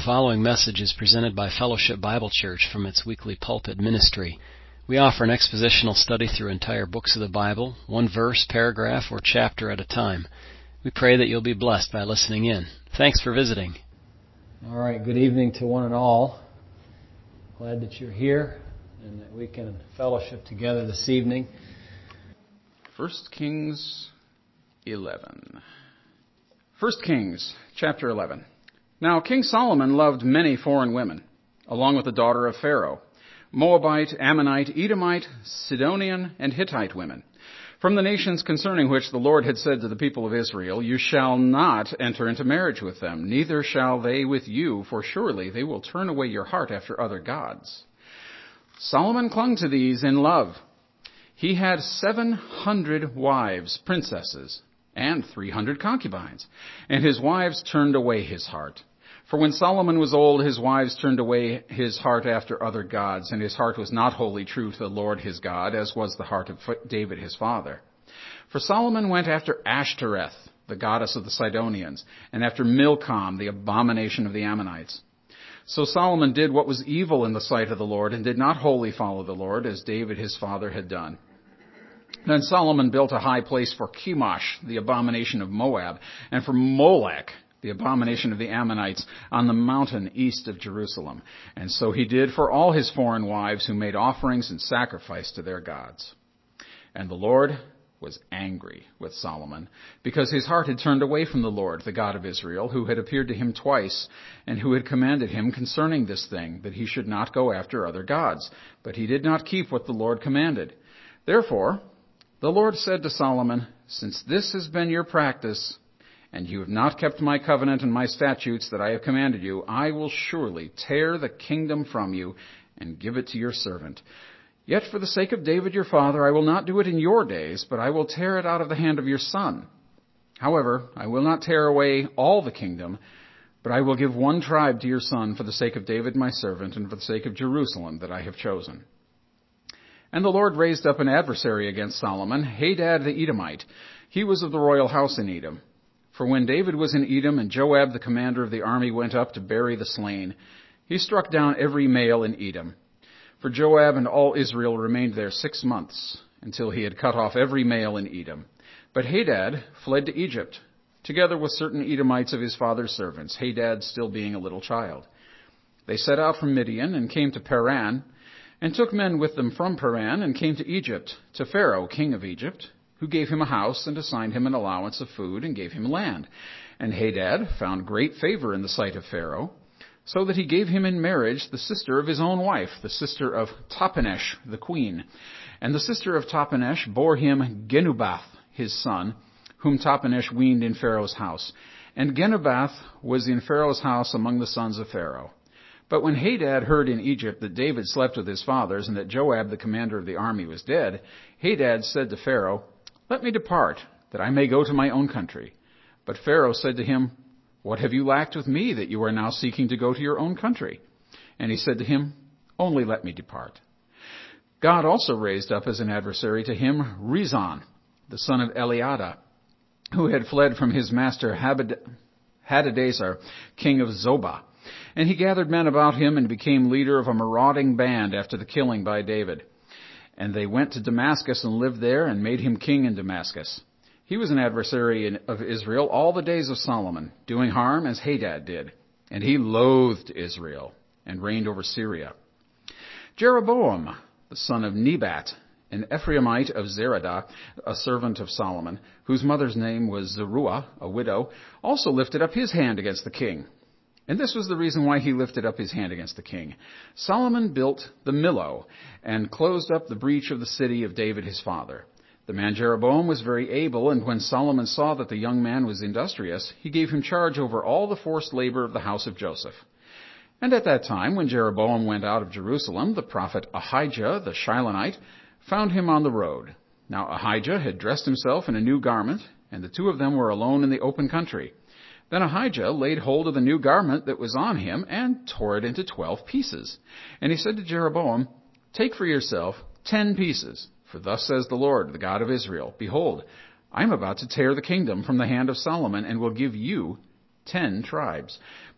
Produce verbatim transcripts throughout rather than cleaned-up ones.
The following message is presented by Fellowship Bible Church from its weekly pulpit ministry. We offer an expositional study through entire books of the Bible, one verse, paragraph, or chapter at a time. We pray that you'll be blessed by listening in. Thanks for visiting. All right, good evening to one and all. Glad that you're here and that we can fellowship together this evening. First Kings eleven. First Kings chapter eleven. Now King Solomon loved many foreign women, along with the daughter of Pharaoh, Moabite, Ammonite, Edomite, Sidonian, and Hittite women, from the nations concerning which the Lord had said to the people of Israel, "You shall not enter into marriage with them, neither shall they with you, for surely they will turn away your heart after other gods." Solomon clung to these in love. He had seven hundred wives, princesses, and three hundred concubines, and his wives turned away his heart. For when Solomon was old, his wives turned away his heart after other gods, and his heart was not wholly true to the Lord his God, as was the heart of David his father. For Solomon went after Ashtoreth, the goddess of the Sidonians, and after Milcom, the abomination of the Ammonites. So Solomon did what was evil in the sight of the Lord, and did not wholly follow the Lord, as David his father had done. Then Solomon built a high place for Chemosh, the abomination of Moab, and for Molech, the abomination of the Ammonites, on the mountain east of Jerusalem. And so he did for all his foreign wives who made offerings and sacrifice to their gods. And the Lord was angry with Solomon, because his heart had turned away from the Lord, the God of Israel, who had appeared to him twice, and who had commanded him concerning this thing, that he should not go after other gods. But he did not keep what the Lord commanded. Therefore, the Lord said to Solomon, "Since this has been your practice, and you have not kept my covenant and my statutes that I have commanded you, I will surely tear the kingdom from you and give it to your servant. Yet for the sake of David your father, I will not do it in your days, but I will tear it out of the hand of your son. However, I will not tear away all the kingdom, but I will give one tribe to your son for the sake of David my servant and for the sake of Jerusalem that I have chosen." And the Lord raised up an adversary against Solomon, Hadad the Edomite. He was of the royal house in Edom. For when David was in Edom and Joab the commander of the army went up to bury the slain, he struck down every male in Edom. For Joab and all Israel remained there six months, until he had cut off every male in Edom. But Hadad fled to Egypt, together with certain Edomites of his father's servants, Hadad still being a little child. They set out from Midian and came to Paran, and took men with them from Paran, and came to Egypt, to Pharaoh, king of Egypt, who gave him a house and assigned him an allowance of food and gave him land. And Hadad found great favor in the sight of Pharaoh, so that he gave him in marriage the sister of his own wife, the sister of Tahpenesh, the queen. And the sister of Tahpenesh bore him Genubath, his son, whom Tahpenesh weaned in Pharaoh's house. And Genubath was in Pharaoh's house among the sons of Pharaoh. But when Hadad heard in Egypt that David slept with his fathers, and that Joab, the commander of the army, was dead, Hadad said to Pharaoh, "Let me depart, that I may go to my own country." But Pharaoh said to him, "What have you lacked with me, that you are now seeking to go to your own country?" And he said to him, "Only let me depart." God also raised up as an adversary to him Rezon, the son of Eliada, who had fled from his master Hadadezer, king of Zobah. And he gathered men about him and became leader of a marauding band after the killing by David. And they went to Damascus and lived there and made him king in Damascus. He was an adversary of Israel all the days of Solomon, doing harm as Hadad did. And he loathed Israel and reigned over Syria. Jeroboam, the son of Nebat, an Ephraimite of Zeradah, a servant of Solomon, whose mother's name was Zeruiah, a widow, also lifted up his hand against the king. And this was the reason why he lifted up his hand against the king. Solomon built the Millo and closed up the breach of the city of David his father. The man Jeroboam was very able, and when Solomon saw that the young man was industrious, he gave him charge over all the forced labor of the house of Joseph. And at that time, when Jeroboam went out of Jerusalem, the prophet Ahijah the Shilonite found him on the road. Now Ahijah had dressed himself in a new garment, and the two of them were alone in the open country. Then Ahijah laid hold of the new garment that was on him and tore it into twelve pieces. And he said to Jeroboam, "Take for yourself ten pieces, for thus says the Lord, the God of Israel, Behold, I am about to tear the kingdom from the hand of Solomon and will give you ten tribes.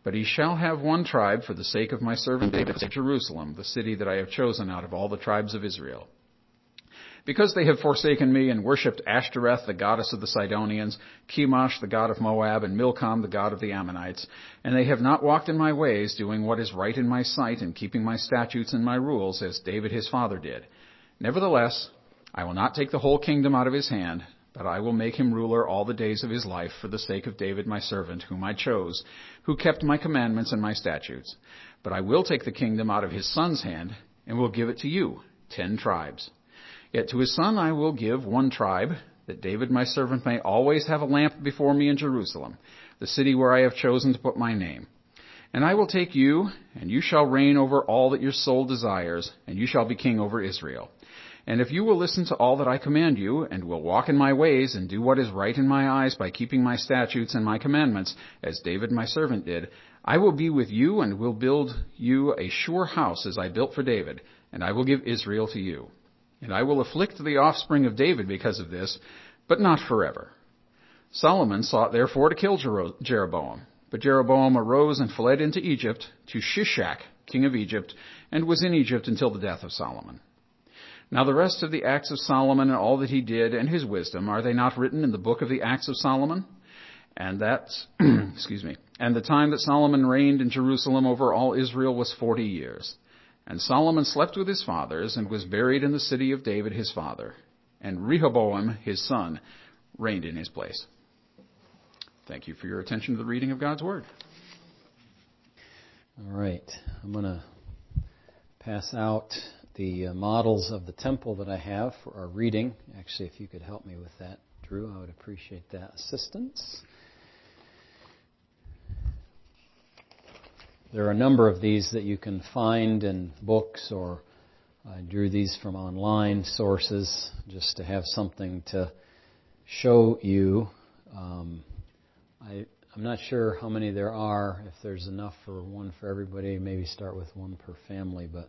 But he shall have one tribe for the sake of my servant David, Jerusalem, the city that I have chosen out of all the tribes of Israel. Because they have forsaken me and worshipped Ashtoreth, the goddess of the Sidonians, Chemosh, the god of Moab, and Milcom, the god of the Ammonites, and they have not walked in my ways, doing what is right in my sight, and keeping my statutes and my rules, as David his father did. Nevertheless, I will not take the whole kingdom out of his hand, but I will make him ruler all the days of his life for the sake of David my servant, whom I chose, who kept my commandments and my statutes. But I will take the kingdom out of his son's hand, and will give it to you, ten tribes. Yet to his son I will give one tribe, that David my servant may always have a lamp before me in Jerusalem, the city where I have chosen to put my name. And I will take you, and you shall reign over all that your soul desires, and you shall be king over Israel. And if you will listen to all that I command you, and will walk in my ways, and do what is right in my eyes by keeping my statutes and my commandments, as David my servant did, I will be with you, and will build you a sure house as I built for David, and I will give Israel to you. And I will afflict the offspring of David because of this, but not forever. Solomon sought therefore to kill Jeroboam. But Jeroboam arose and fled into Egypt, to Shishak, king of Egypt, and was in Egypt until the death of Solomon. Now the rest of the acts of Solomon and all that he did and his wisdom, are they not written in the book of the acts of Solomon? And that, excuse me, and the time that Solomon reigned in Jerusalem over all Israel was forty years. And Solomon slept with his fathers, and was buried in the city of David his father. And Rehoboam his son reigned in his place. Thank you for your attention to the reading of God's Word. All right. I'm going to pass out the uh, models of the temple that I have for our reading. Actually, if you could help me with that, Drew, I would appreciate that assistance. There are a number of these that you can find in books, or I drew these from online sources just to have something to show you. Um, I, I'm not sure how many there are. If there's enough for one for everybody, maybe start with one per family. But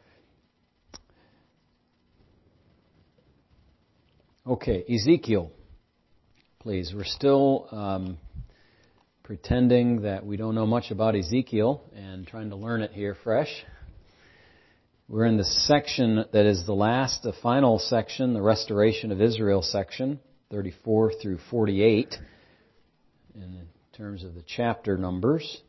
okay, Ezekiel, please. We're still Um, pretending that we don't know much about Ezekiel and trying to learn it here fresh. We're in the section that is the last, the final section, the Restoration of Israel section, thirty-four through forty-eight, in terms of the chapter numbers.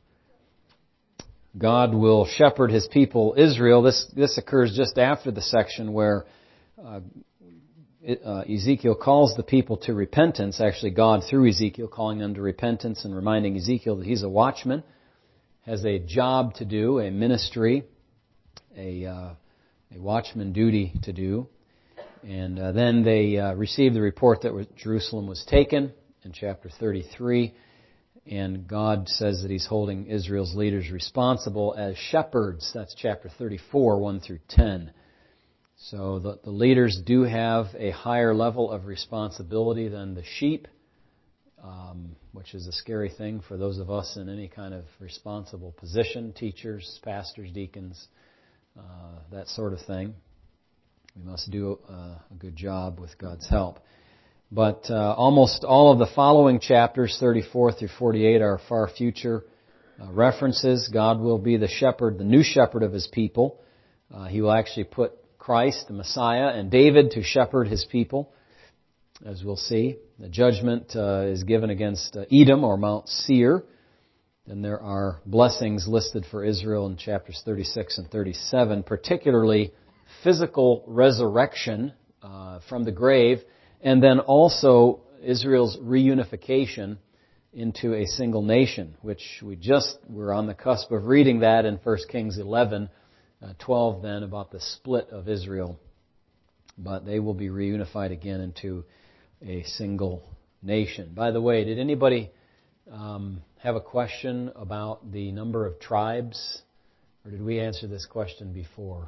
God will shepherd His people Israel. This this occurs just after the section where uh, Uh, Ezekiel calls the people to repentance. Actually, God, through Ezekiel, calling them to repentance and reminding Ezekiel that he's a watchman, has a job to do, a ministry, a, uh, a watchman duty to do. And uh, then they uh, received the report that Jerusalem was taken in chapter thirty-three. And God says that He's holding Israel's leaders responsible as shepherds. That's chapter thirty-four, one through ten. So the, the leaders do have a higher level of responsibility than the sheep, um, which is a scary thing for those of us in any kind of responsible position, teachers, pastors, deacons, uh, that sort of thing. We must do uh, a good job with God's help. But uh, almost all of the following chapters, thirty-four through forty-eight, are far future uh, references. God will be the shepherd, the new shepherd of His people. Uh, he will actually put Christ, the Messiah, and David to shepherd His people, as we'll see. The judgment uh, is given against uh, Edom or Mount Seir. Then there are blessings listed for Israel in chapters thirty-six and thirty-seven, particularly physical resurrection uh, from the grave, and then also Israel's reunification into a single nation, which we just were on the cusp of reading that in First Kings eleven. Uh, twelve then about the split of Israel. But they will be reunified again into a single nation. By the way, did anybody um, have a question about the number of tribes? Or did we answer this question before?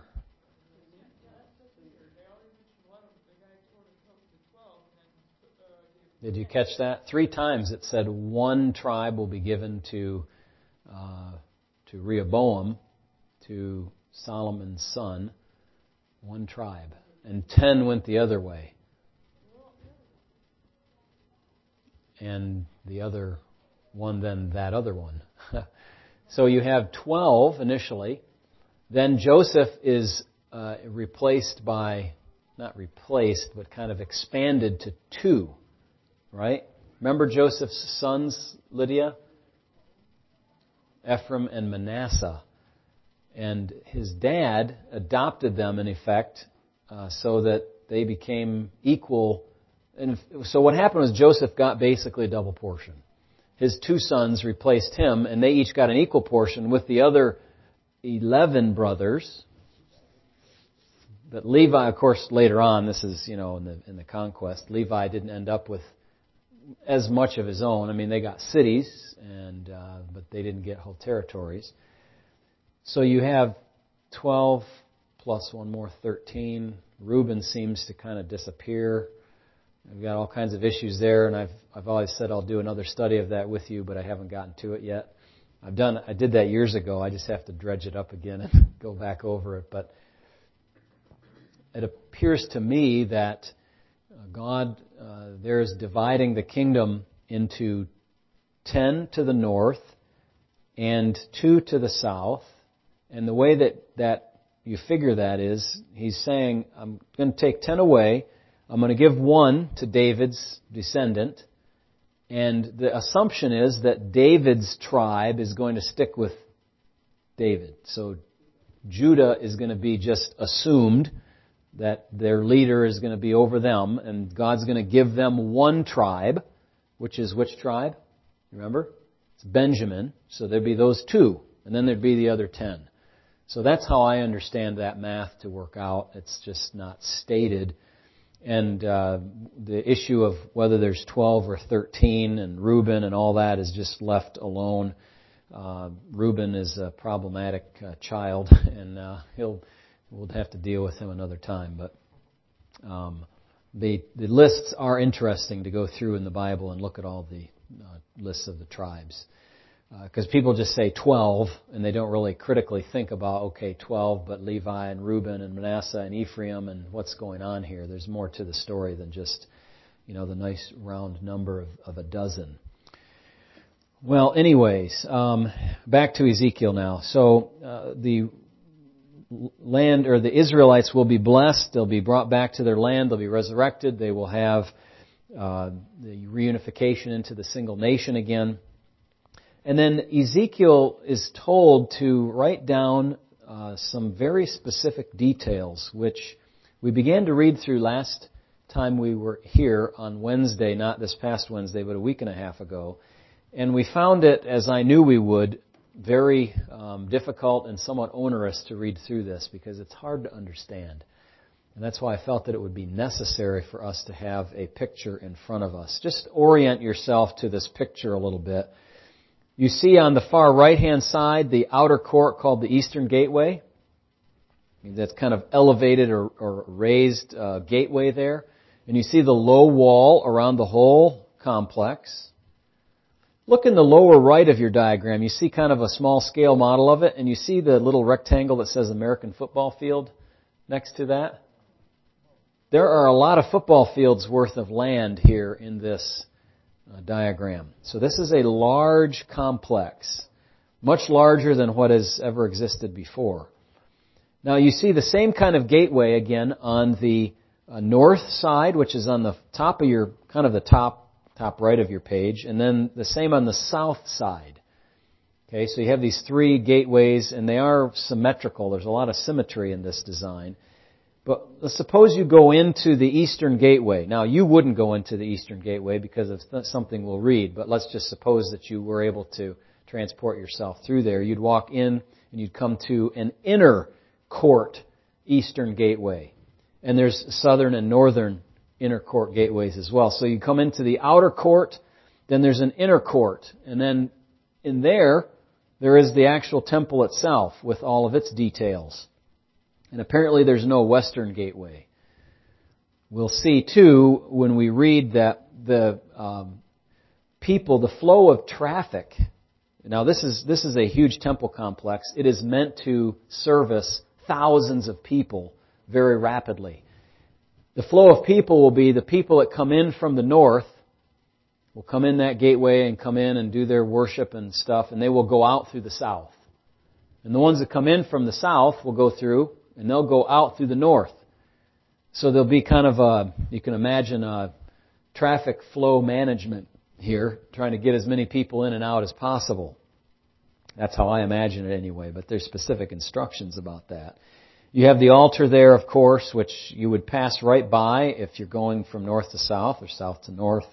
Did you catch that? Three times it said one tribe will be given to uh, to Rehoboam, to Solomon's son, one tribe, and ten went the other way. And the other one, then that other one. So you have twelve initially. Then Joseph is uh, replaced by, not replaced, but kind of expanded to two, right? Remember Joseph's sons, Lydia? Ephraim and Manasseh. And his dad adopted them, in effect, uh, so that they became equal. And so what happened was Joseph got basically a double portion. His two sons replaced him, and they each got an equal portion with the other eleven brothers. But Levi, of course, later on, this is, you know, in the in the conquest, Levi didn't end up with as much of his own. I mean, they got cities, and uh, but they didn't get whole territories. So you have twelve plus one more, thirteen. Reuben seems to kind of disappear. We've got all kinds of issues there, and I've I've always said I'll do another study of that with you, but I haven't gotten to it yet. I've done I did that years ago. I just have to dredge it up again and go back over it. But it appears to me that God uh, there is dividing the kingdom into ten to the north and two to the south. And the way that, that you figure that is, he's saying, I'm going to take ten away. I'm going to give one to David's descendant. And the assumption is that David's tribe is going to stick with David. So Judah is going to be just assumed that their leader is going to be over them. And God's going to give them one tribe, which is which tribe? Remember? It's Benjamin. So there'd be those two. And then there'd be the other ten. So that's how I understand that math to work out. It's just not stated. And uh, the issue of whether there's twelve or thirteen and Reuben and all that is just left alone. Uh, Reuben is a problematic uh, child, and uh, he'll we'll have to deal with him another time. But um, the the lists are interesting to go through in the Bible and look at all the uh, lists of the tribes. Because uh, people just say twelve, and they don't really critically think about, okay, twelve, but Levi and Reuben and Manasseh and Ephraim and what's going on here. There's more to the story than just, you know, the nice round number of, of a dozen. Well, anyways, um, back to Ezekiel now. So uh, the land, or the Israelites will be blessed. They'll be brought back to their land. They'll be resurrected. They will have uh, the reunification into the single nation again. And then Ezekiel is told to write down uh, some very specific details, which we began to read through last time we were here on Wednesday, not this past Wednesday, but a week and a half ago. And we found it, as I knew we would, very um, difficult and somewhat onerous to read through this because it's hard to understand. And that's why I felt that it would be necessary for us to have a picture in front of us. Just orient yourself to this picture a little bit. You see on the far right-hand side the outer court called the Eastern Gateway. That's kind of elevated or, or raised uh, gateway there. And you see the low wall around the whole complex. Look in the lower right of your diagram. You see kind of a small scale model of it. And you see the little rectangle that says American football field next to that. There are a lot of football fields worth of land here in this Uh, diagram. So this is a large complex, much larger than what has ever existed before. Now you see the same kind of gateway again on the uh, north side, which is on the top of your, kind of the top, top right of your page, and then the same on the south side. Okay, so you have these three gateways, and they are symmetrical. There's a lot of symmetry in this design. But let's suppose you go into the Eastern Gateway. Now, you wouldn't go into the Eastern Gateway because of something we'll read, but let's just suppose that you were able to transport yourself through there. You'd walk in and you'd come to an inner court Eastern Gateway. And there's southern and northern inner court gateways as well. So you come into the outer court, then there's an inner court. And then in there, there is the actual temple itself with all of its details. And apparently there's no western gateway. We'll see, too, when we read that the um, people, the flow of traffic. Now, this is this is a huge temple complex. It is meant to service thousands of people very rapidly. The flow of people will be the people that come in from the north will come in that gateway and come in and do their worship and stuff, and they will go out through the south. And the ones that come in from the south will go through, and they'll go out through the north. So there'll be kind of a, you can imagine a traffic flow management here, trying to get as many people in and out as possible. That's how I imagine it anyway, but there's specific instructions about that. You have the altar there, of course, which you would pass right by if you're going from north to south or south to north.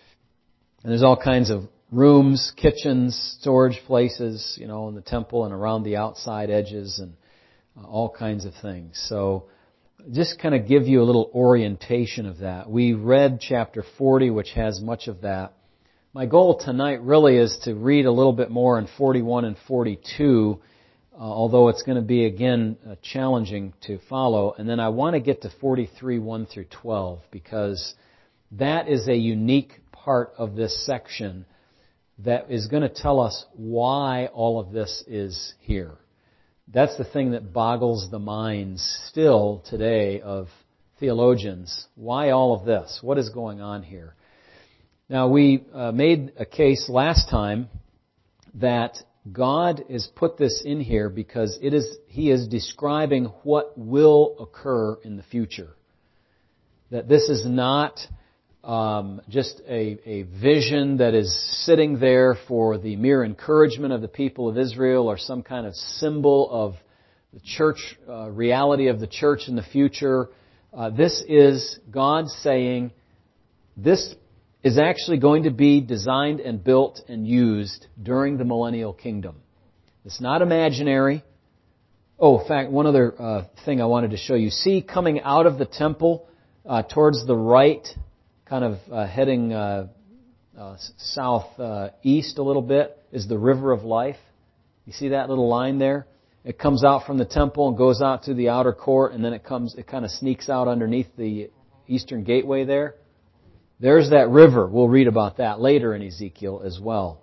And there's all kinds of rooms, kitchens, storage places, you know, in the temple and around the outside edges and uh, all kinds of things. So just kind of give you a little orientation of that. We read chapter forty, which has much of that. My goal tonight really is to read a little bit more in forty-one and forty-two, uh, although it's going to be, again, uh, challenging to follow. And then I want to get to forty-three, one through twelve, because that is a unique part of this section that is going to tell us why all of this is here. That's the thing that boggles the minds still today of theologians. Why all of this? What is going on here? Now, we uh, made a case last time that God has put this in here because it is He is describing what will occur in the future. That this is not um, just a, a vision that is sitting there for the mere encouragement of the people of Israel or some kind of symbol of the church, uh, reality of the church in the future. Uh, this is God saying this is actually going to be designed and built and used during the millennial kingdom. It's not imaginary. Oh, in fact, one other uh, thing I wanted to show you. See, coming out of the temple uh, towards the right, kind of uh, heading uh, uh, south uh, east a little bit, is the river of life. You see that little line there? It comes out from the temple and goes out to the outer court, and then it comes. It kind of sneaks out underneath the eastern gateway there. There's that river. We'll read about that later in Ezekiel as well.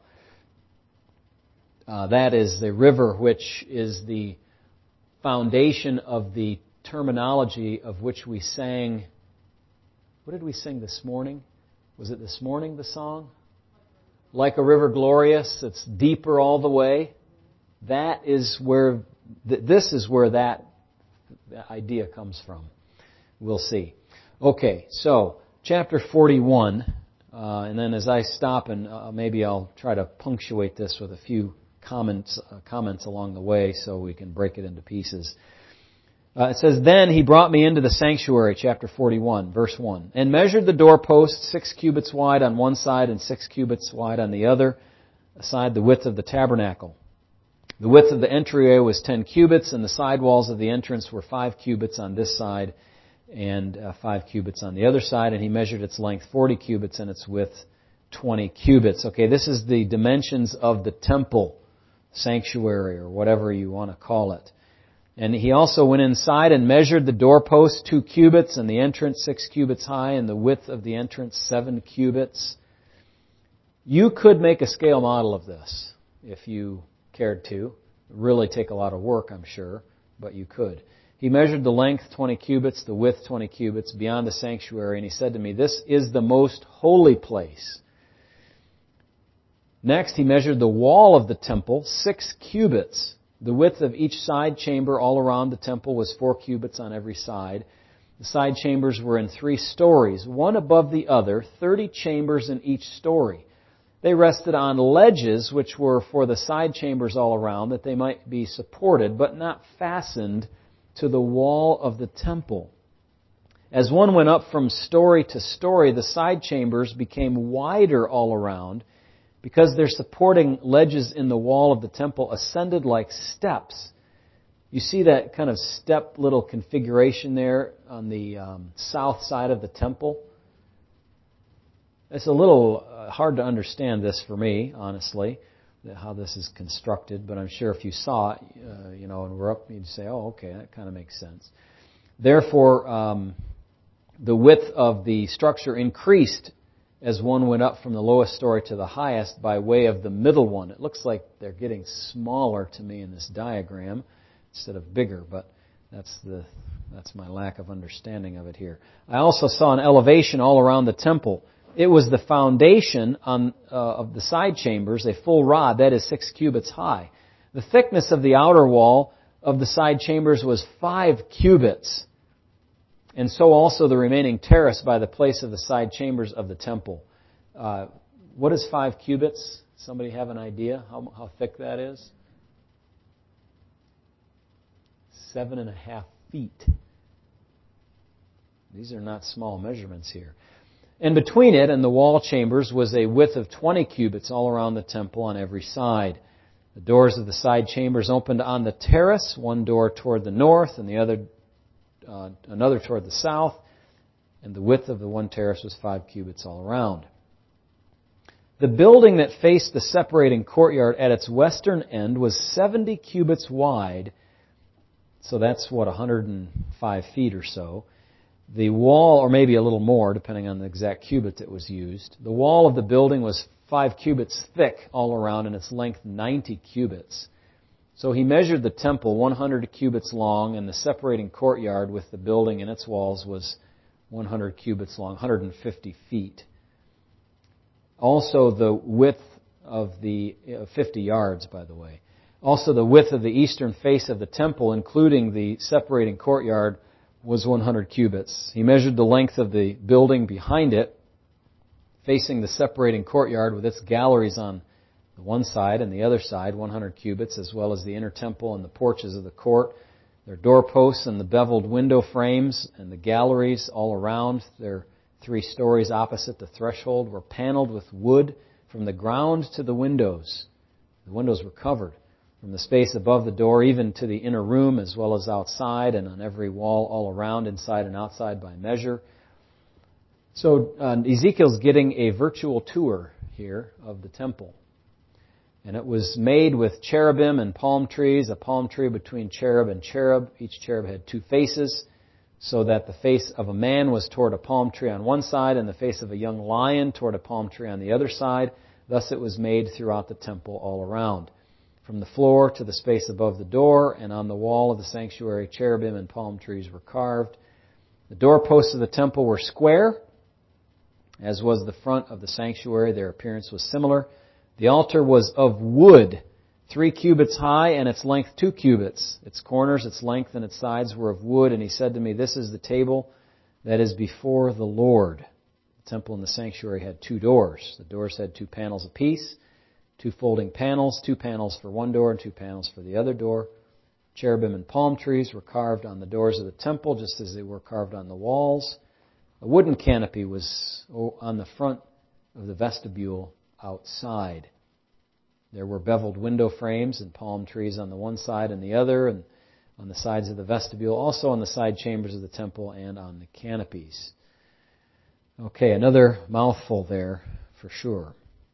Uh, that is the river which is the foundation of the terminology of which we sang. What did we sing this morning? Was it this morning, the song? Like a river glorious, it's deeper all the way. That is where, this is where that idea comes from. We'll see. Okay, so chapter forty-one, uh, and then as I stop, and uh, maybe I'll try to punctuate this with a few comments uh, comments along the way so we can break it into pieces. Uh, it says, Then he brought me into the sanctuary, chapter forty-one, verse one, and measured the doorposts six cubits wide on one side and six cubits wide on the other side, the width of the tabernacle. The width of the entryway was ten cubits, and the side walls of the entrance were five cubits on this side and uh, five cubits on the other side, and he measured its length forty cubits and its width twenty cubits. Okay, this is the dimensions of the temple, sanctuary, or whatever you want to call it. And he also went inside and measured the doorpost two cubits, and the entrance six cubits high, and the width of the entrance seven cubits. You could make a scale model of this if you cared to. Really take a lot of work, I'm sure, but you could. He measured the length twenty cubits, the width twenty cubits, beyond the sanctuary, and he said to me, This is the most holy place. Next, he measured the wall of the temple, six cubits. The width of each side chamber all around the temple was four cubits on every side. The side chambers were in three stories, one above the other, thirty chambers in each story. They rested on ledges, which were for the side chambers all around, that they might be supported, but not fastened to the wall of the temple. As one went up from story to story, the side chambers became wider all around, because their supporting ledges in the wall of the temple ascended like steps. You see that kind of step little configuration there on the um, south side of the temple? It's a little uh, hard to understand this for me, honestly, how this is constructed, but I'm sure if you saw it, uh, you know, and we're up, you'd say, oh, okay, that kind of makes sense. Therefore, um, the width of the structure increased as one went up from the lowest story to the highest by way of the middle one. It looks like they're getting smaller to me in this diagram instead of bigger, but that's the that's my lack of understanding of it here. I also saw an elevation all around the temple, It was the foundation on, uh, of the side chambers, a full rod, that is six cubits high. The thickness of the outer wall of the side chambers was five cubits. And so also the remaining terrace by the place of the side chambers of the temple. Uh, what is five cubits? Somebody have an idea how, how thick that is? Seven and a half feet. These are not small measurements here. And between it and the wall chambers was a width of twenty cubits all around the temple on every side. The doors of the side chambers opened on the terrace, one door toward the north and the other uh, another toward the south, and the width of the one terrace was five cubits all around. The building that faced the separating courtyard at its western end was seventy cubits wide, so that's what, one hundred five feet or so. The wall, or maybe a little more, depending on the exact cubit that was used. The wall of the building was five cubits thick all around, and its length ninety cubits. So he measured the temple one hundred cubits long, and the separating courtyard with the building and its walls was one hundred cubits long, one hundred fifty feet. Also the width of the, uh, fifty yards, by the way. Also the width of the eastern face of the temple, including the separating courtyard, was one hundred cubits. He measured the length of the building behind it, facing the separating courtyard with its galleries on the one side and the other side, one hundred cubits, as well as the inner temple and the porches of the court, their doorposts and the beveled window frames and the galleries all around their three stories opposite the threshold were paneled with wood from the ground to the windows. The windows were covered from the space above the door even to the inner room, as well as outside and on every wall all around, inside and outside by measure. So uh, Ezekiel's getting a virtual tour here of the temple. And it was made with cherubim and palm trees, a palm tree between cherub and cherub. Each cherub had two faces, so that the face of a man was toward a palm tree on one side and the face of a young lion toward a palm tree on the other side. Thus it was made throughout the temple all around. From the floor to the space above the door and on the wall of the sanctuary, cherubim and palm trees were carved. The doorposts of the temple were square, as was the front of the sanctuary. Their appearance was similar. The altar was of wood, three cubits high, and its length two cubits. Its corners, its length, and its sides were of wood. And he said to me, "This is the table that is before the Lord." The temple and the sanctuary had two doors. The doors had two panels apiece, two folding panels, two panels for one door and two panels for the other door. Cherubim and palm trees were carved on the doors of the temple, just as they were carved on the walls. A wooden canopy was on the front of the vestibule outside. There were beveled window frames and palm trees on the one side and the other, and on the sides of the vestibule, also on the side chambers of the temple and on the canopies. Okay, another mouthful there for sure.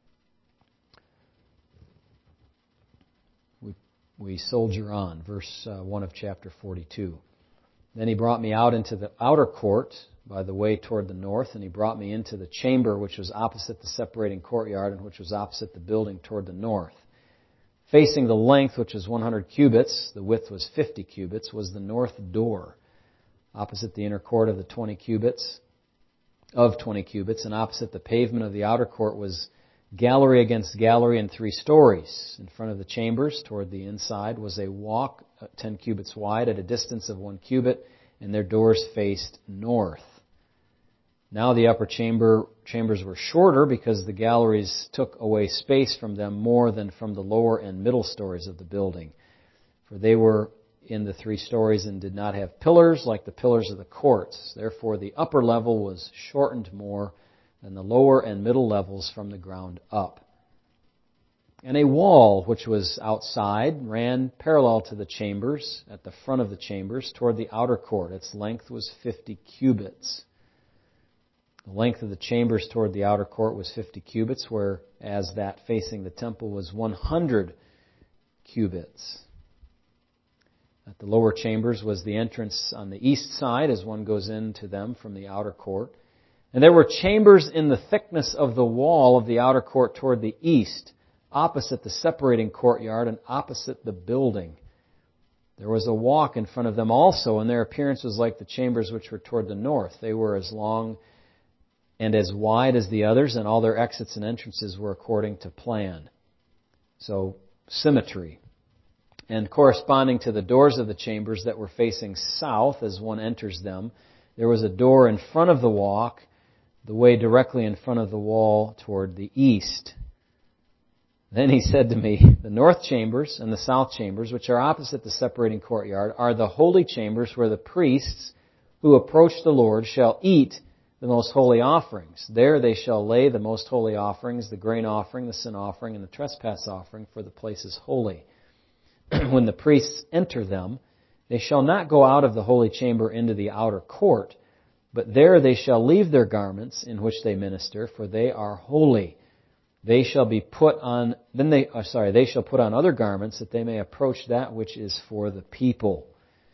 We, we soldier on, verse uh, one of chapter forty-two. Then he brought me out into the outer court by the way toward the north, and he brought me into the chamber which was opposite the separating courtyard and which was opposite the building toward the north. Facing the length, which was one hundred cubits, the width was fifty cubits, was the north door. Opposite the inner court of the twenty cubits, of twenty cubits, and opposite the pavement of the outer court was gallery against gallery in three stories. In front of the chambers, toward the inside, was a walk ten cubits wide at a distance of one cubit, and their doors faced north. Now the upper chamber chambers were shorter because the galleries took away space from them more than from the lower and middle stories of the building. For they were in the three stories and did not have pillars like the pillars of the courts. Therefore the upper level was shortened more than the lower and middle levels from the ground up. And a wall, which was outside, ran parallel to the chambers, at the front of the chambers, toward the outer court. Its length was fifty cubits. The length of the chambers toward the outer court was fifty cubits, whereas that facing the temple was one hundred cubits. At the lower chambers was the entrance on the east side, as one goes into them from the outer court. And there were chambers in the thickness of the wall of the outer court toward the east, opposite the separating courtyard and opposite the building. There was a walk in front of them also, and their appearance was like the chambers which were toward the north. They were as long and as wide as the others, and all their exits and entrances were according to plan. So, symmetry. And corresponding to the doors of the chambers that were facing south as one enters them, there was a door in front of the walk, the way directly in front of the wall toward the east. Then he said to me, the north chambers and the south chambers, which are opposite the separating courtyard, are the holy chambers where the priests who approach the Lord shall eat the most holy offerings. There they shall lay the most holy offerings, the grain offering, the sin offering, and the trespass offering, for the place is holy. When the priests enter them, they shall not go out of the holy chamber into the outer court, but there they shall leave their garments in which they minister, for they are holy. They shall be put on, then they, oh, sorry, they shall put on other garments that they may approach that which is for the people.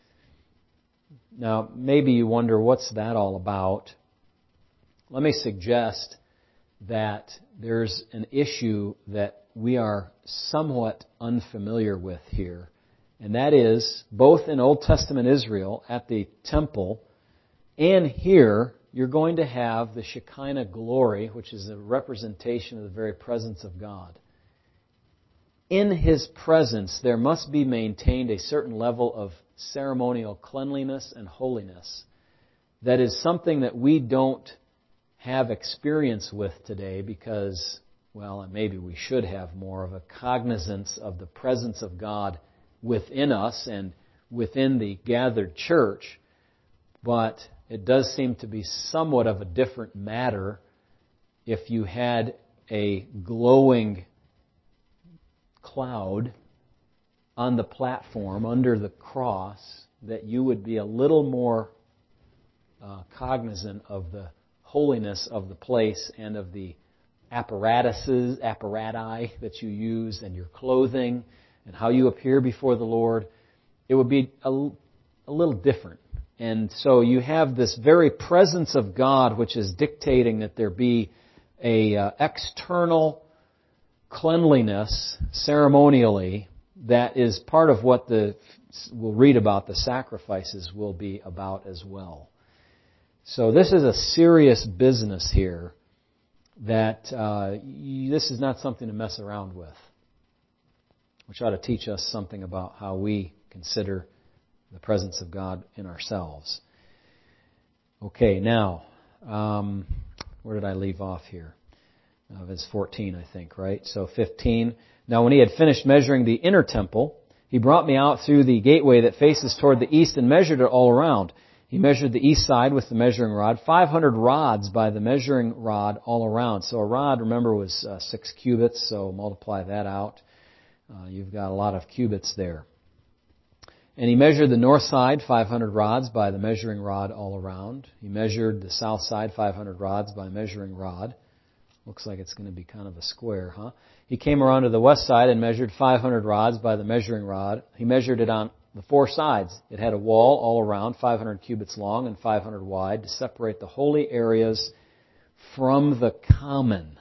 Now, maybe you wonder, what's that all about? Let me suggest that there's an issue that we are somewhat unfamiliar with here. And that is, both in Old Testament Israel, at the temple, and here, you're going to have the Shekinah glory, which is a representation of the very presence of God. In His presence, there must be maintained a certain level of ceremonial cleanliness and holiness. That is something that we don't have experience with today because, well, maybe we should have more of a cognizance of the presence of God within us and within the gathered church. But it does seem to be somewhat of a different matter if you had a glowing cloud on the platform under the cross, that you would be a little more uh, cognizant of the holiness of the place and of the apparatuses, apparati that you use, and your clothing, and how you appear before the Lord. It would be a, a little different. And so you have this very presence of God which is dictating that there be a uh, external cleanliness ceremonially that is part of what the we'll read about the sacrifices will be about as well. So this is a serious business here that uh, you, this is not something to mess around with, which ought to teach us something about how we consider the presence of God in ourselves. Okay, now, um, where did I leave off here? Uh, it's fourteen, I think, right? So fifteen. Now when he had finished measuring the inner temple, he brought me out through the gateway that faces toward the east and measured it all around. He measured the east side with the measuring rod, five hundred rods by the measuring rod all around. So a rod, remember, was uh, six cubits, so multiply that out. Uh, you've got a lot of cubits there. And he measured the north side, five hundred rods, by the measuring rod all around. He measured the south side, five hundred rods, by measuring rod. Looks like it's going to be kind of a square, huh? He came around to the west side and measured five hundred rods by the measuring rod. He measured it on the four sides. It had a wall all around, five hundred cubits long and five hundred wide, to separate the holy areas from the common.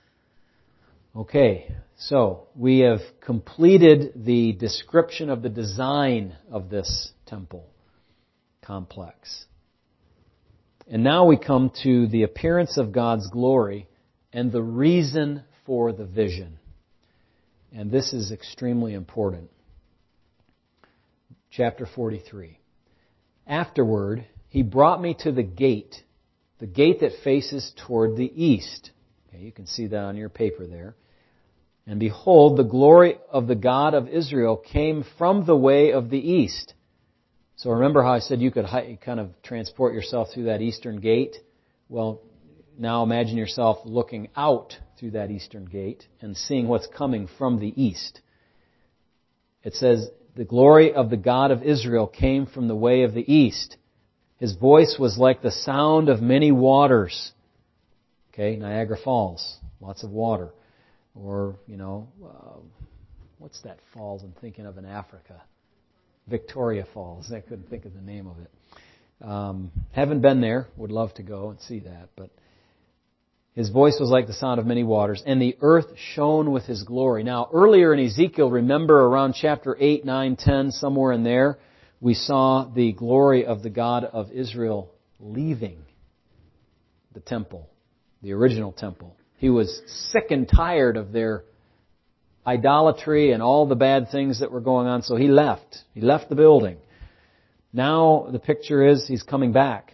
Okay, so we have completed the description of the design of this temple complex. And now we come to the appearance of God's glory and the reason for the vision. And this is extremely important. Chapter forty-three. Afterward, he brought me to the gate, the gate that faces toward the east. Okay, you can see that on your paper there. And behold, the glory of the God of Israel came from the way of the east. So remember how I said you could kind of transport yourself through that eastern gate? Well, now imagine yourself looking out through that eastern gate and seeing what's coming from the east. It says, the glory of the God of Israel came from the way of the east. His voice was like the sound of many waters. Okay, Niagara Falls, lots of water. Or, you know, uh, what's that falls I'm thinking of in Africa? Victoria Falls. I couldn't think of the name of it. Um, haven't been there. Would love to go and see that. But his voice was like the sound of many waters, and the earth shone with his glory. Now, earlier in Ezekiel, remember around chapter eight, nine, ten, somewhere in there, we saw the glory of the God of Israel leaving the temple. the original temple. He was sick and tired of their idolatry and all the bad things that were going on, so he left. He left the building. Now the picture is he's coming back.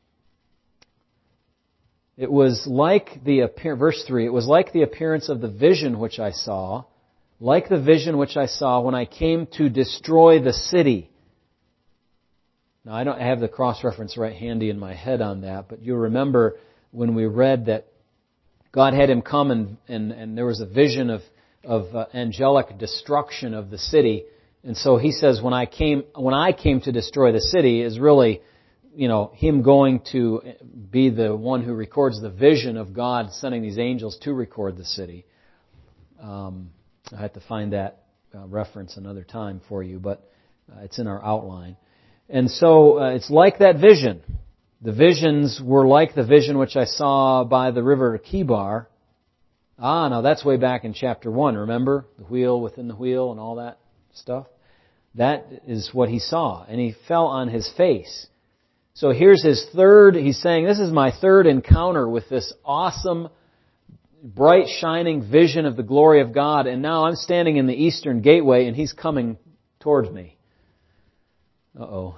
It was like the appear, verse three, it was like the appearance of the vision which I saw, like the vision which I saw when I came to destroy the city. Now I don't have the cross-reference right handy in my head on that, but you'll remember when we read that God had him come and, and, and there was a vision of, of uh, angelic destruction of the city. And so he says, when I came, when I came to destroy the city is really, you know, him going to be the one who records the vision of God sending these angels to record the city. Um, I have to find that uh, reference another time for you, but uh, it's in our outline. And so uh, it's like that vision. The visions were like the vision which I saw by the river Kibar. Ah, now that's way back in chapter one, remember? The wheel within the wheel and all that stuff. That is what he saw. And he fell on his face. So here's his third, he's saying, this is my third encounter with this awesome, bright, shining vision of the glory of God. And now I'm standing in the eastern gateway and he's coming towards me. Uh-oh.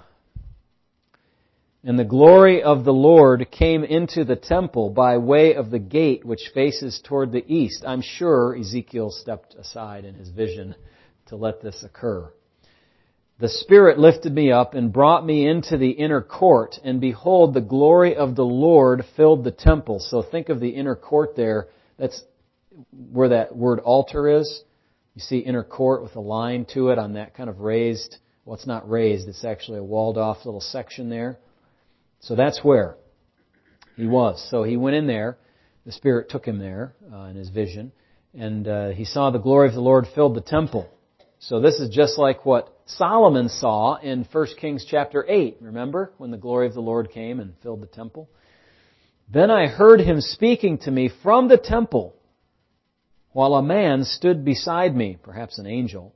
And the glory of the Lord came into the temple by way of the gate which faces toward the east. I'm sure Ezekiel stepped aside in his vision to let this occur. The Spirit lifted me up and brought me into the inner court, and behold, the glory of the Lord filled the temple. So think of the inner court there. That's where that word altar is. You see inner court with a line to it on that kind of raised, well, it's not raised, it's actually a walled off little section there. So that's where he was. So he went in there. The Spirit took him there uh, in his vision. And uh, he saw the glory of the Lord filled the temple. So this is just like what Solomon saw in First Kings chapter eight. Remember when the glory of the Lord came and filled the temple? Then I heard him speaking to me from the temple while a man stood beside me, perhaps an angel.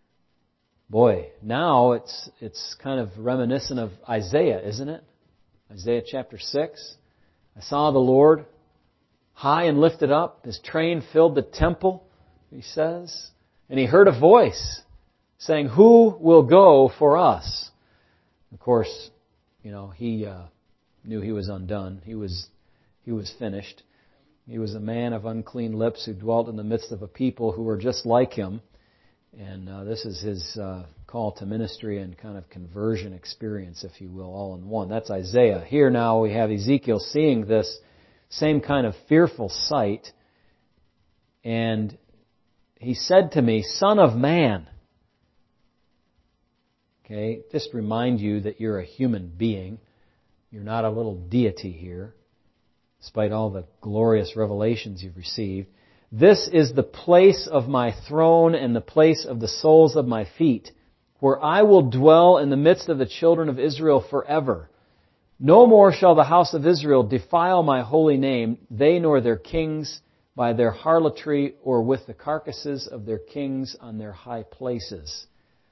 Boy, now it's it's kind of reminiscent of Isaiah, isn't it? Isaiah chapter six. I saw the Lord high and lifted up. His train filled the temple, he says. And he heard a voice saying, who will go for us? Of course, you know, he uh, knew he was undone. He was he was finished. He was a man of unclean lips who dwelt in the midst of a people who were just like him. And uh, this is his uh, call to ministry and kind of conversion experience, if you will, all in one. That's Isaiah. Here now we have Ezekiel seeing this same kind of fearful sight. And he said to me, Son of man. Okay, just remind you that you're a human being. You're not a little deity here, despite all the glorious revelations you've received. This is the place of my throne and the place of the soles of my feet, where I will dwell in the midst of the children of Israel forever. No more shall the house of Israel defile my holy name, they nor their kings, by their harlotry or with the carcasses of their kings on their high places.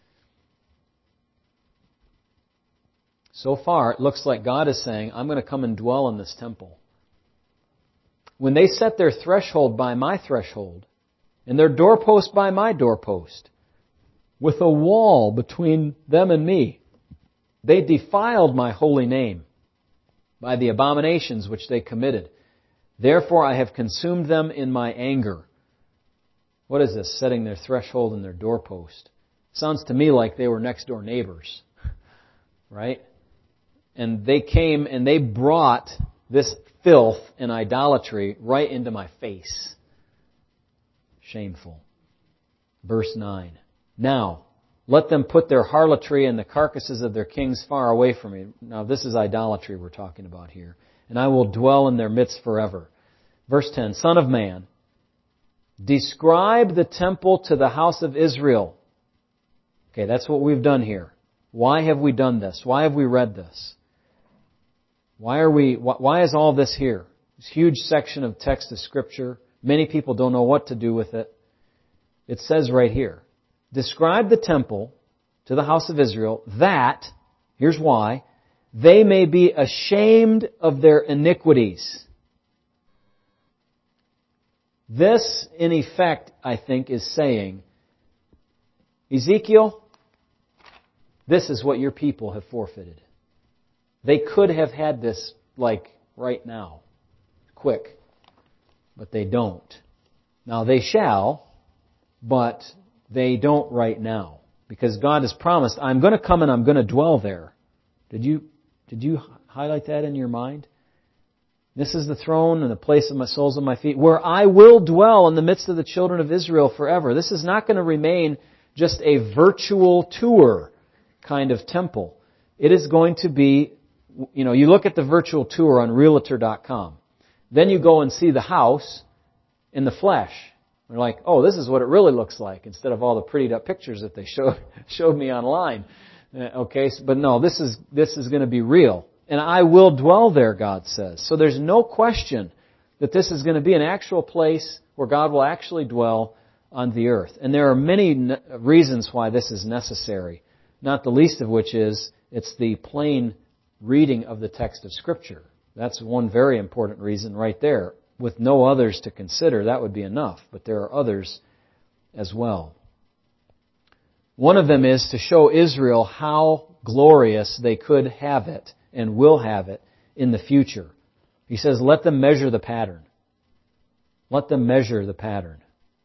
So far, it looks like God is saying, I'm going to come and dwell in this temple. When they set their threshold by my threshold, and their doorpost by my doorpost, with a wall between them and me, they defiled my holy name by the abominations which they committed. Therefore I have consumed them in my anger. What is this, setting their threshold and their doorpost? Sounds to me like they were next door neighbors, right? And they came and they brought this filth and idolatry right into my face. Shameful. Verse nine. Now, let them put their harlotry and the carcasses of their kings far away from me. Now, this is idolatry we're talking about here. And I will dwell in their midst forever. Verse ten. Son of man, describe the temple to the house of Israel. Okay, that's what we've done here. Why have we done this? Why have we read this? Why are we? Why is all this here? This huge section of text of Scripture. Many people don't know what to do with it. It says right here, describe the temple to the house of Israel that, here's why, they may be ashamed of their iniquities. This, in effect, I think, is saying, Ezekiel, this is what your people have forfeited. They could have had this, like, right now, quick, but they don't. Now, they shall, but they don't right now, because God has promised, I'm going to come and I'm going to dwell there. Did you, did you highlight that in your mind? This is the throne and the place of my soles of my feet, where I will dwell in the midst of the children of Israel forever. This is not going to remain just a virtual tour kind of temple. It is going to be, you know, you look at the virtual tour on Realtor dot com. Then you go and see the house in the flesh. You're like, oh, this is what it really looks like, instead of all the prettied up pictures that they showed showed me online. Okay, but no, this is this is going to be real. And I will dwell there, God says. So there's no question that this is going to be an actual place where God will actually dwell on the earth. And there are many reasons why this is necessary, not the least of which is it's the plain reading of the text of Scripture. That's one very important reason right there. With no others to consider, that would be enough. But there are others as well. One of them is to show Israel how glorious they could have it and will have it in the future. He says, let them measure the pattern. Let them measure the pattern.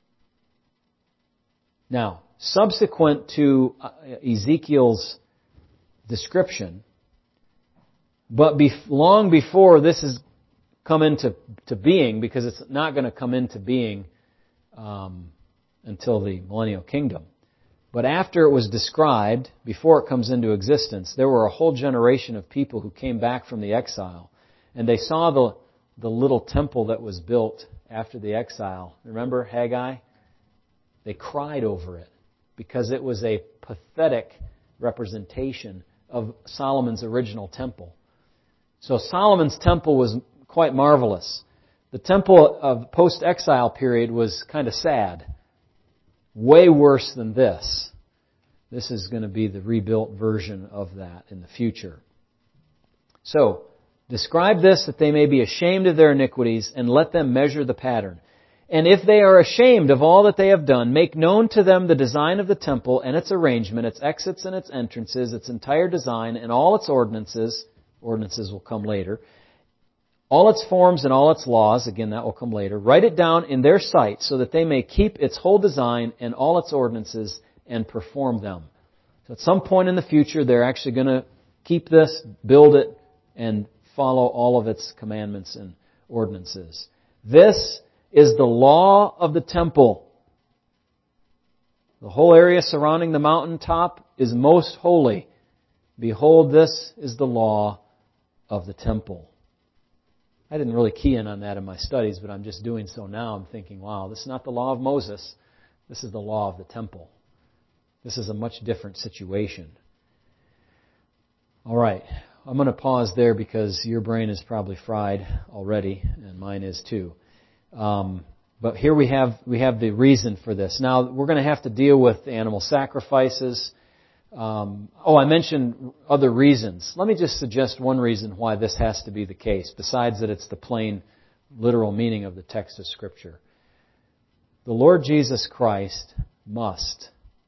Now, subsequent to Ezekiel's description, but be, long before this has come into to being, because it's not going to come into being um, until the millennial kingdom. But after it was described, before it comes into existence, there were a whole generation of people who came back from the exile, and they saw the the little temple that was built after the exile. Remember Haggai? They cried over it because it was a pathetic representation of Solomon's original temple. So Solomon's temple was quite marvelous. The temple of post-exile period was kind of sad. Way worse than this. This is going to be the rebuilt version of that in the future. So, describe this that they may be ashamed of their iniquities, and let them measure the pattern. And if they are ashamed of all that they have done, make known to them the design of the temple and its arrangement, its exits and its entrances, its entire design and all its ordinances. Ordinances will come later. All its forms and all its laws, again that will come later. Write it down in their sight so that they may keep its whole design and all its ordinances and perform them. So at some point in the future they're actually going to keep this, build it, and follow all of its commandments and ordinances. This is the law of the temple. The whole area surrounding the mountaintop is most holy. Behold, this is the law of the temple. I didn't really key in on that in my studies, but I'm just doing so now. I'm thinking, wow, this is not the law of Moses. This is the law of the temple. This is a much different situation. All right. I'm going to pause there because your brain is probably fried already, and mine is too. Um, but here we have we have the reason for this. Now, we're going to have to deal with animal sacrifices. Um, oh, I mentioned other reasons. Let me just suggest one reason why this has to be the case, besides that it's the plain, literal meaning of the text of Scripture. The Lord Jesus Christ must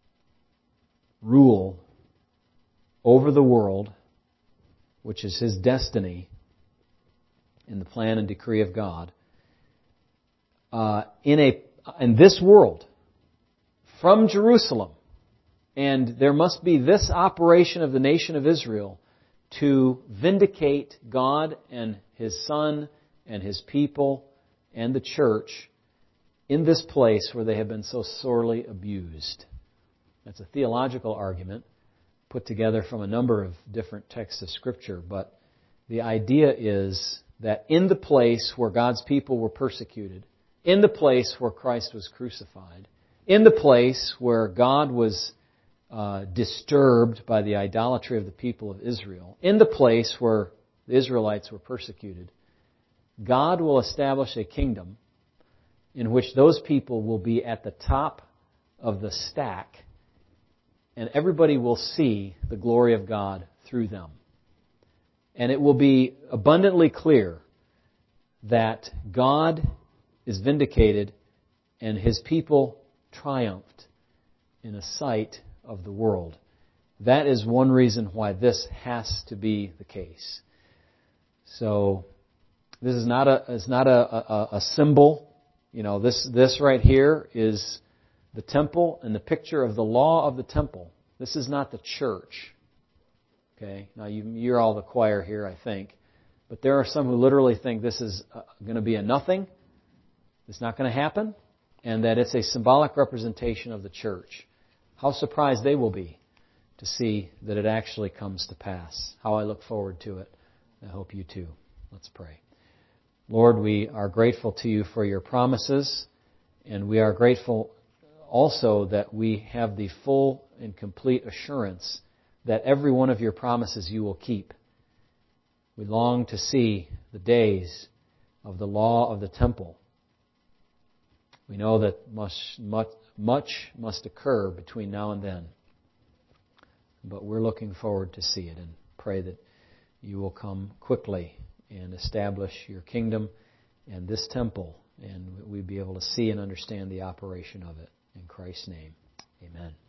rule over the world, which is His destiny in the plan and decree of God, uh, in a in this world, from Jerusalem. And there must be this operation of the nation of Israel to vindicate God and His Son and His people and the church in this place where they have been so sorely abused. That's a theological argument put together from a number of different texts of Scripture, but the idea is that in the place where God's people were persecuted, in the place where Christ was crucified, in the place where God was uh, disturbed by the idolatry of the people of Israel, in the place where the Israelites were persecuted, God will establish a kingdom in which those people will be at the top of the stack, and everybody will see the glory of God through them. And it will be abundantly clear that God is vindicated and His people triumphed in the sight of the world. That is one reason why this has to be the case. So, this is not a it's not a, a, a symbol. You know, this this right here is the temple and the picture of the law of the temple. This is not the church. Okay, now you, you're all the choir here, I think, but there are some who literally think this is uh, going to be a nothing. It's not going to happen, and that it's a symbolic representation of the church. How surprised they will be to see that it actually comes to pass. How I look forward to it. I hope you too. Let's pray. Lord, we are grateful to You for Your promises, and we are grateful also that we have the full and complete assurance that every one of Your promises You will keep. We long to see the days of the law of the temple. We know that much, much, much must occur between now and then, but we're looking forward to see it and pray that You will come quickly and establish Your kingdom and this temple, and we be able to see and understand the operation of it. In Christ's name, amen.